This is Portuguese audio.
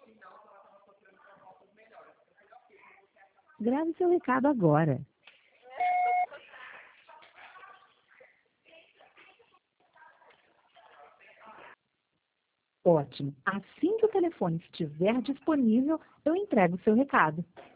Grave seu recado agora. Ótimo. Assim que o telefone estiver disponível, eu entrego o seu recado.